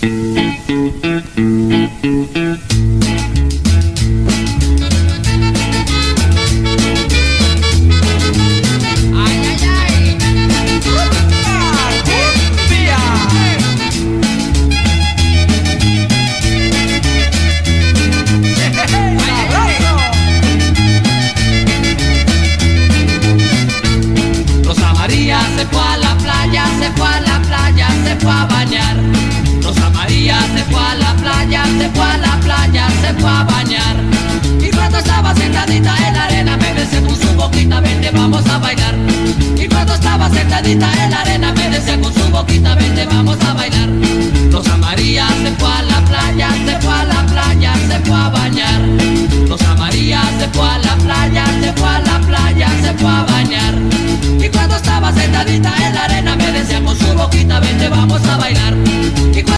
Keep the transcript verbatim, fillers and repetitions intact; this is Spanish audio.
Se fue a la playa, se fue a la playa, se fue a bañar. Rosa María se fue a la playa, se fue a la playa, se fue a bañar. Y cuando estaba sentadita en la arena me decía con su boquita, vente vamos a bailar. Y cuando estaba sentadita en la arena me decía con su boquita, vente vamos a bailar. Rosa María se fue a la playa, se fue a la playa, se fue a bañar. Rosa María se fue a la playa, se fue a la playa, se fue a bañar. Y cuando estaba sentadita en la arena me decía con su boquita, vente vamos a bailar.